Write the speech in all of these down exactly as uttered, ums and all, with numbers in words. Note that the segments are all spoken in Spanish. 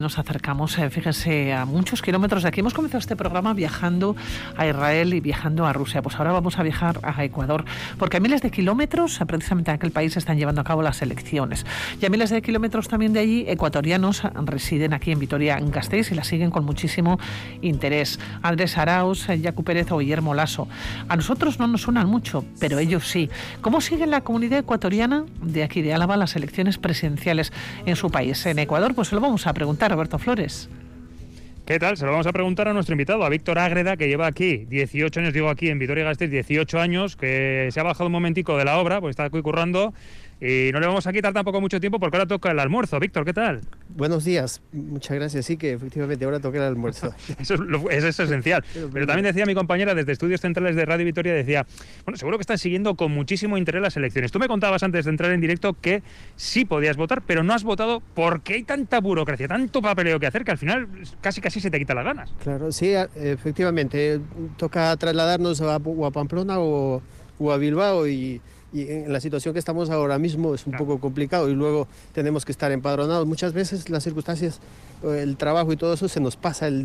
Nos acercamos, eh, fíjense, a muchos kilómetros de aquí. Hemos comenzado este programa viajando a Israel y viajando a Rusia. Pues ahora vamos a viajar a Ecuador, porque a miles de kilómetros, precisamente en aquel país, se están llevando a cabo las elecciones. Y a miles de kilómetros también de allí, ecuatorianos residen aquí en Vitoria-Gasteiz y la siguen con muchísimo interés. Andrés Arauz, Yacu Pérez o Guillermo Lasso. A nosotros no nos suenan mucho, pero ellos sí. ¿Cómo sigue la comunidad ecuatoriana de aquí de Álava las elecciones presidenciales en su país? En Ecuador, pues se lo vamos a preguntar. Roberto Flores. ¿Qué tal? Se lo vamos a preguntar a nuestro invitado, a Víctor Ágreda, que lleva aquí dieciocho años, digo aquí en Vitoria-Gasteiz, dieciocho años, que se ha bajado un momentico de la obra, pues está aquí currando, y no le vamos a quitar tampoco mucho tiempo porque ahora toca el almuerzo. Víctor, ¿qué tal? Buenos días, muchas gracias. Sí, que efectivamente ahora toca el almuerzo. Eso es, lo, eso es esencial. Pero también decía mi compañera desde Estudios Centrales de Radio Vitoria, decía, bueno, seguro que están siguiendo con muchísimo interés las elecciones. Tú me contabas antes de entrar en directo que sí podías votar, pero no has votado porque hay tanta burocracia, tanto papeleo que hacer que al final casi casi se te quitan las ganas. Claro, sí, efectivamente. Toca trasladarnos a, o a Pamplona o, o a Bilbao y... Y en la situación que estamos ahora mismo es un claro. poco complicado y luego tenemos que estar empadronados. Muchas veces las circunstancias, el trabajo y todo eso, se nos pasa el,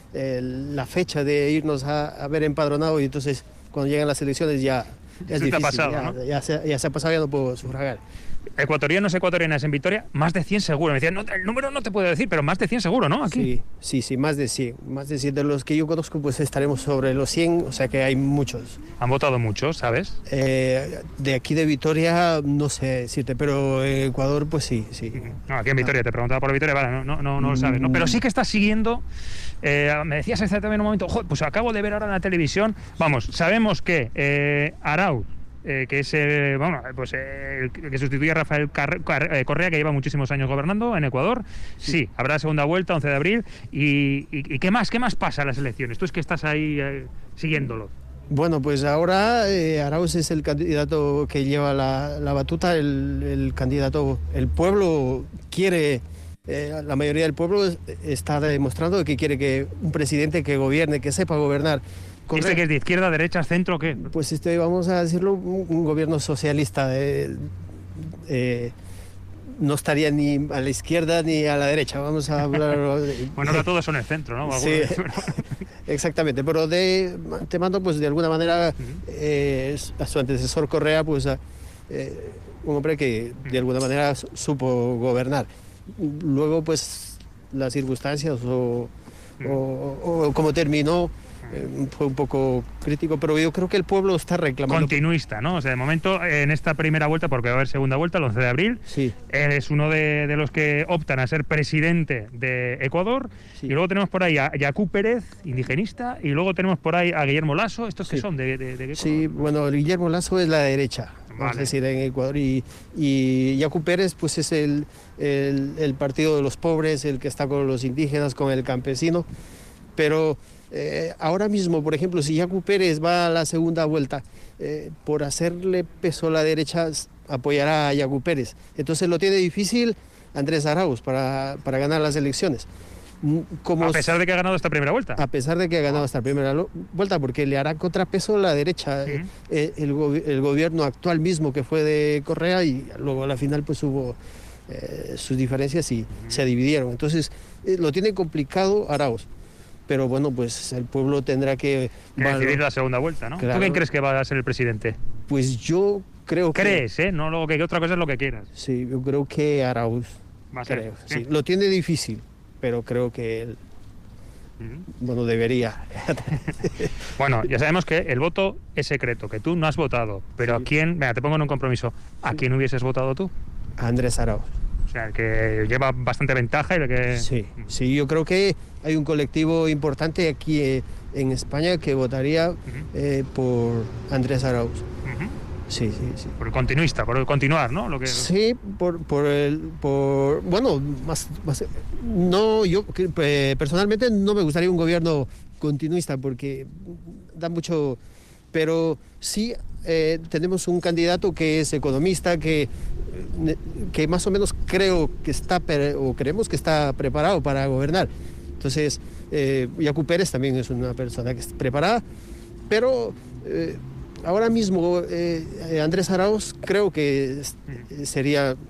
el, la fecha de irnos a, a ver empadronado y entonces cuando llegan las elecciones ya, ya es difícil. Te ha pasado, ya, ¿no? ya, se, ya se ha pasado, ya no puedo sufragar. Ecuatorianos, ecuatorianas en Vitoria, más de cien seguro. Me decían, no, el número no te puedo decir, pero más de cien seguro, ¿no? Aquí. Sí, sí, sí, más de cien. Más de cien de los que yo conozco, pues estaremos sobre los cien, o sea que hay muchos. ¿Han votado muchos, sabes? Eh, de aquí de Vitoria, no sé decirte, pero en Ecuador, pues sí, sí. No, aquí en Vitoria, ah. te preguntaba por Vitoria, vale, no, no, no, no lo sabes, ¿no? Pero sí que estás siguiendo, eh, me decías exactamente en un momento, joder, pues acabo de ver ahora en la televisión, vamos, sabemos que eh, Arauz, Eh, que es eh, bueno, pues, eh, el que sustituye a Rafael Car Car eh, Correa, que lleva muchísimos años gobernando en Ecuador. Sí, sí habrá segunda vuelta, once de abril. Y, y, y ¿qué más? ¿Qué más pasa en las elecciones? Tú es que estás ahí eh, siguiéndolo. Bueno, pues ahora eh, Arauz es el candidato que lleva la, la batuta, el, el candidato, el pueblo quiere, eh, la mayoría del pueblo está demostrando que quiere que un presidente que gobierne, que sepa gobernar. Correcto. ¿Este que es de izquierda, derecha, centro, qué? Pues este, vamos a decirlo, un, un gobierno socialista. Eh, eh, no estaría ni a la izquierda ni a la derecha, vamos a hablar... Bueno, ahora todos son el centro, ¿no? Sí, exactamente, pero de antemano, pues de alguna manera, uh-huh. eh, a su antecesor Correa, pues eh, un hombre que de alguna manera supo gobernar. Luego, pues, las circunstancias o, uh-huh. o, o cómo terminó, Eh, fue un poco crítico, pero yo creo que el pueblo está reclamando. Continuista, ¿no? O sea, de momento, en esta primera vuelta, porque va a haber segunda vuelta, el once de abril, sí. él es uno de, de los que optan a ser presidente de Ecuador, sí. y luego tenemos por ahí a Yacu Pérez, indigenista, y luego tenemos por ahí a Guillermo Lasso. ¿Estos sí. qué son? ¿De, de, de qué sí, bueno, Guillermo Lasso es la derecha, vale. vamos a decir, en Ecuador, y, y Yacu Pérez, pues es el, el, el partido de los pobres, el que está con los indígenas, con el campesino, pero... Eh, ahora mismo, por ejemplo, si Yacu Pérez va a la segunda vuelta, eh, por hacerle peso a la derecha, apoyará a Yacu Pérez. Entonces lo tiene difícil Andrés Arauz para, para ganar las elecciones. Como a pesar de que ha ganado esta primera vuelta. A pesar de que ha ganado esta primera vuelta, porque le hará contrapeso a la derecha. Uh-huh. eh, el, go el gobierno actual mismo que fue de Correa, y luego a la final pues hubo eh, sus diferencias y uh-huh. se dividieron. Entonces eh, lo tiene complicado Arauz. Pero bueno, pues el pueblo tendrá que... que decidir la segunda vuelta, ¿no? Claro. ¿Tú quién crees que va a ser el presidente? Pues yo creo que... ¿Crees, eh? No, lo que otra cosa es lo que quieras. Sí, yo creo que Arauz. Va a ser. Creo, sí. Sí. Lo tiene difícil, pero creo que él... Uh-huh. Bueno, debería. Bueno, ya sabemos que el voto es secreto, que tú no has votado. Pero sí. ¿a quién? Venga, te pongo en un compromiso. ¿A sí. quién hubieses votado tú? A Andrés Arauz. O sea, el que lleva bastante ventaja y el que... Sí, sí, yo creo que hay un colectivo importante aquí eh, en España que votaría uh-huh. eh, por Andrés Arauz. Uh-huh. Sí, sí, sí. Por el continuista, por el continuar, ¿no? Lo que... Sí, por, por el... Por, bueno, más, más... No, yo eh, personalmente no me gustaría un gobierno continuista porque da mucho... Pero sí eh, tenemos un candidato que es economista, que, que más o menos creo que está, o creemos que está preparado para gobernar. Entonces, eh, Yacu Pérez también es una persona que está preparada, pero eh, ahora mismo eh, Andrés Arauz creo que sería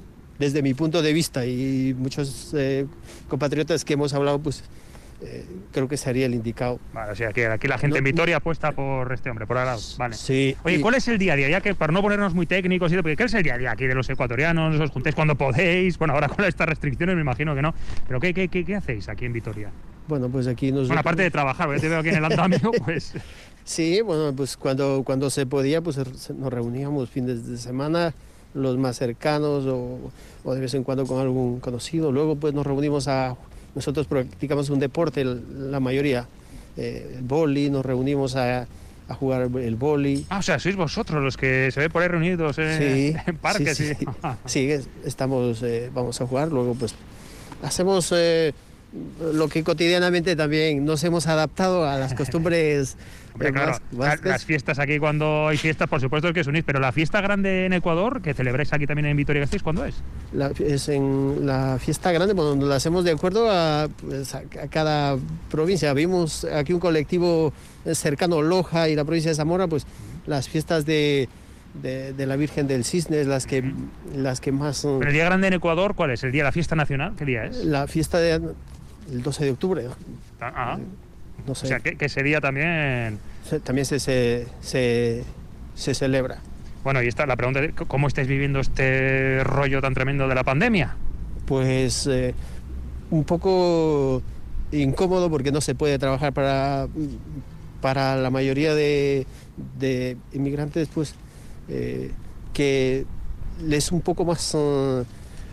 desde mi punto de vista y muchos eh, compatriotas que hemos hablado, pues eh, creo que sería el indicado. Vale, o sea, que aquí la gente no, en Vitoria apuesta por este hombre, por Arauz. Vale. Sí. Oye, y, ¿cuál es el día a día? Ya que para no ponernos muy técnicos, y porque ¿qué es el día a día aquí de los ecuatorianos? ¿Os juntáis cuando podéis? Bueno, ahora con estas restricciones me imagino que no. ¿Pero qué, qué, qué, qué hacéis aquí en Vitoria? Bueno, pues aquí nos... Bueno, aparte de trabajar, porque te veo aquí en el andamio, pues... Sí, bueno, pues cuando, cuando se podía, pues nos reuníamos fines de semana, los más cercanos o, o de vez en cuando con algún conocido. Luego pues nos reunimos a... Nosotros practicamos un deporte, la mayoría, eh, el vóley, nos reunimos a, a jugar el vóley. Ah, o sea, sois vosotros los que se ve por ahí reunidos eh, sí, en parques. Sí, sí, sí. sí estamos, eh, vamos a jugar, luego pues hacemos... Eh, lo que cotidianamente también nos hemos adaptado a las costumbres. Hombre, claro, las fiestas aquí, cuando hay fiestas, por supuesto es que os unís, pero la fiesta grande en Ecuador, que celebráis aquí también en Vitoria-Gasteiz, ¿cuándo es? La, es en la fiesta grande, bueno, la hacemos de acuerdo a, pues, a, a cada provincia. Vimos aquí un colectivo cercano, Loja y la provincia de Zamora, pues las fiestas de... De, de la Virgen del Cisne, las que, las que más... ¿Pero el día grande en Ecuador cuál es? ¿El día de la fiesta nacional? ¿Qué día es? La fiesta del doce de octubre. Ah, ah. No sé. O sea, que, que ese día también... Se, también se, se, se, se celebra. Bueno, y esta la pregunta es, ¿cómo estáis viviendo este rollo tan tremendo de la pandemia? Pues eh, un poco incómodo porque no se puede trabajar para, para la mayoría de, de inmigrantes, pues... Eh, que es un poco más, uh,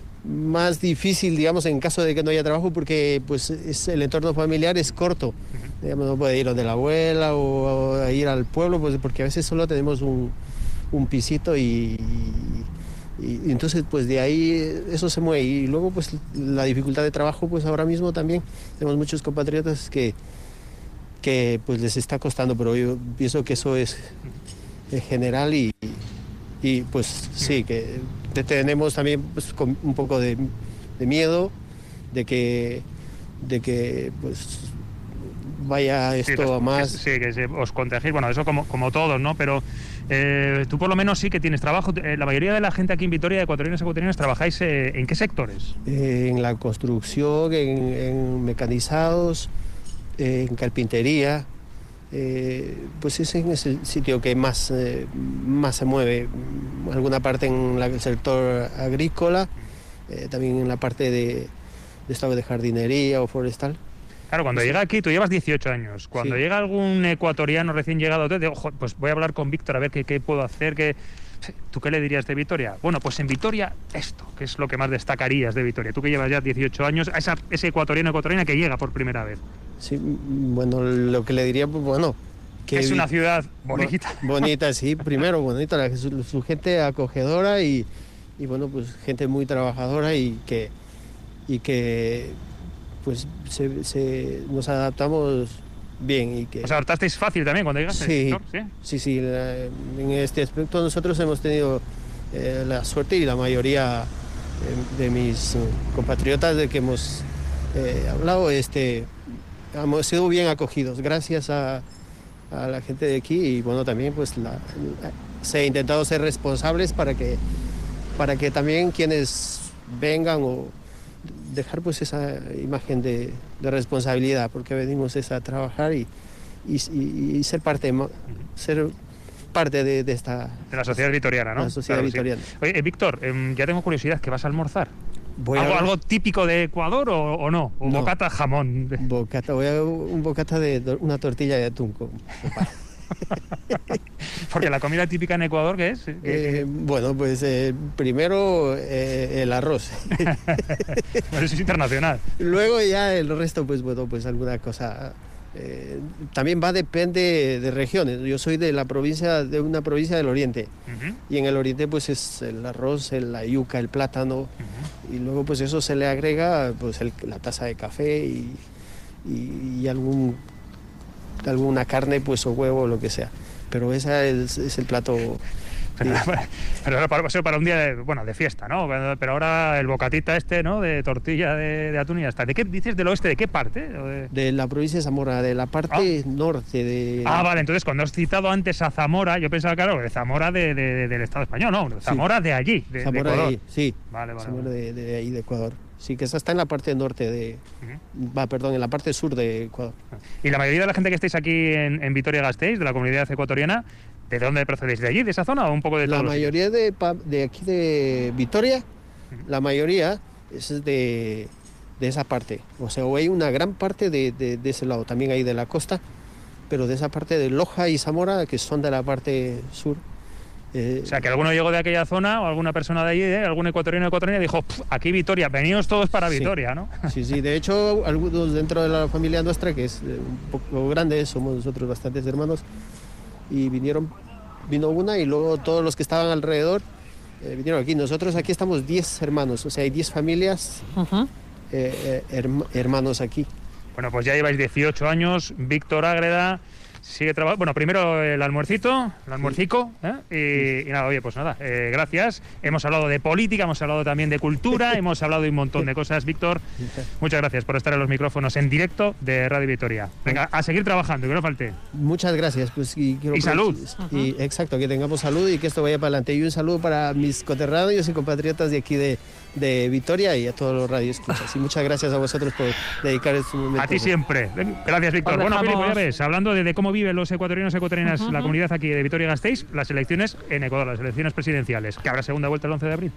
más difícil, digamos, en caso de que no haya trabajo, porque pues es, el entorno familiar es corto. Uh-huh. Digamos, no puede ir donde la abuela o, o ir al pueblo, pues porque a veces solo tenemos un, un pisito y, y, y entonces pues de ahí eso se mueve. Y luego pues la dificultad de trabajo, pues ahora mismo también tenemos muchos compatriotas que, que pues les está costando, pero yo pienso que eso es... en general y, y pues sí, que tenemos también pues, con un poco de, de miedo de que, de que pues vaya esto sí, a más. Sí, que se os contagiéis, bueno, eso como, como todos, ¿no? Pero eh, tú por lo menos sí que tienes trabajo. Eh, la mayoría de la gente aquí en Vitoria, ecuatorianos y ecuatorianas, ¿trabajáis eh, en qué sectores? Eh, en la construcción, en, en mecanizados, eh, en carpintería. Eh, pues ese es el sitio que más, eh, más se mueve, alguna parte en la, el sector agrícola, eh, también en la parte de, de estado de jardinería o forestal. Claro, cuando sí. llega aquí, tú llevas dieciocho años, cuando sí. llega algún ecuatoriano recién llegado, te digo, pues voy a hablar con Víctor a ver qué, qué puedo hacer, qué... ¿Tú qué le dirías de Vitoria? Bueno, pues en Vitoria esto, que es lo que más destacarías de Vitoria. Tú que llevas ya dieciocho años, a esa, ese ecuatoriano ecuatoriana que llega por primera vez. Sí, bueno, lo que le diría, pues bueno... Que es una ciudad bonita. Bonita, sí, primero bonita, la, su, su gente acogedora y, y bueno, pues gente muy trabajadora y que, y que pues se, se, nos adaptamos bien. Y que, ¿Os adaptasteis fácil también cuando llegaste? Sí, ¿no? sí, sí, sí, la, en este aspecto nosotros hemos tenido eh, la suerte y la mayoría de, de mis compatriotas de que hemos eh, hablado, este, hemos sido bien acogidos gracias a, a la gente de aquí y bueno, también pues la, la, se ha intentado ser responsables para que, para que también quienes vengan o dejar pues esa imagen de, de responsabilidad, porque venimos es a trabajar y, y, y ser parte, ser parte de, de esta... De la sociedad vitoriana, ¿no? La sociedad claro, vitoriana. Sí. Oye, eh, Víctor, eh, ya tengo curiosidad, ¿qué vas a almorzar? Voy ¿Algo, a... ¿Algo típico de Ecuador o, o no? ¿O no. bocata jamón? Bocata, voy a un bocata de una tortilla de atún. Con... Porque la comida típica en Ecuador, ¿qué es? Eh, bueno, pues eh, primero eh, el arroz. Eso es internacional. Luego ya el resto, pues bueno, pues alguna cosa... Eh, también va, depende de regiones. Yo soy de la provincia, de una provincia del Oriente. Uh-huh. Y en el Oriente pues es el arroz, el, la yuca, el plátano. Uh-huh. Y luego pues eso se le agrega pues el, la taza de café y, y, y algún, alguna carne pues o huevo o lo que sea. Pero ese es, es el plato Pero, pero era para, para un día de, bueno, de fiesta, ¿no? Pero ahora el bocatita este, ¿no? De tortilla de, de atún y ya está. ¿De qué dices del oeste? ¿De qué parte? De... de la provincia de Zamora, de la parte ah. norte de... Ah, vale, entonces cuando has citado antes a Zamora, yo pensaba, claro, de Zamora de, de, de, del Estado español, ¿no? Zamora sí. de allí, de, Zamora de Ecuador. De ahí, sí, vale, vale, Zamora vale. De, de ahí, de Ecuador. Sí, que esa está en la parte norte de... Uh-huh. Va, perdón, en la parte sur de Ecuador. Y la mayoría de la gente que estáis aquí en, en Vitoria-Gasteiz, de la comunidad ecuatoriana, ¿de dónde procedéis? ¿De allí, de esa zona o un poco de todos? La mayoría de, de aquí de Vitoria, uh-huh. la mayoría es de, de esa parte. O sea, hay una gran parte de, de, de ese lado, también hay de la costa, pero de esa parte de Loja y Zamora, que son de la parte sur. Eh, o sea, que alguno llegó de aquella zona o alguna persona de allí, ¿eh? algún ecuatoriano o ecuatoriana dijo, aquí Vitoria, veníos todos para Vitoria, sí, ¿no? Sí, sí, de hecho, algunos dentro de la familia nuestra, que es un poco grande, somos nosotros bastantes hermanos, y vinieron, vino una y luego todos los que estaban alrededor eh, vinieron aquí. Nosotros aquí estamos diez hermanos, o sea, hay diez familias, uh-huh. eh, eh, herm- hermanos aquí. Bueno, pues ya lleváis dieciocho años, Víctor Ágreda sigue trabajando. Bueno, primero el almuercito, el almuercico, ¿eh? y, y nada, oye, pues nada, eh, gracias. Hemos hablado de política, hemos hablado también de cultura, hemos hablado de un montón de cosas, Víctor. Muchas gracias por estar en los micrófonos en directo de Radio Vitoria. Venga, a seguir trabajando, que no falte. Muchas gracias. Pues, y quiero y salud. Y, exacto, que tengamos salud y que esto vaya para adelante. Y un saludo para mis coterráneos y compatriotas de aquí de, de Vitoria y a todos los radioescuchas. Y muchas gracias a vosotros por dedicar este momento. A ti siempre. Gracias, Víctor. Bueno, Filipe, ya ves, hablando de, de cómo viven los ecuatorianos y ecuatorianas, uh-huh. la comunidad aquí de Vitoria-Gasteiz, las elecciones en Ecuador, las elecciones presidenciales, que habrá segunda vuelta el once de abril.